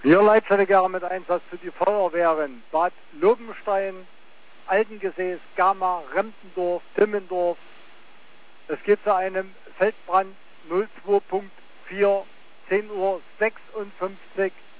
Wir Leitstelle mit Einsatz für die Feuerwehren Bad Lobenstein, Altengesäß, Gama, Rempendorf, Timmendorf. Es geht zu einem Feldbrand 02.4, 10:56 Uhr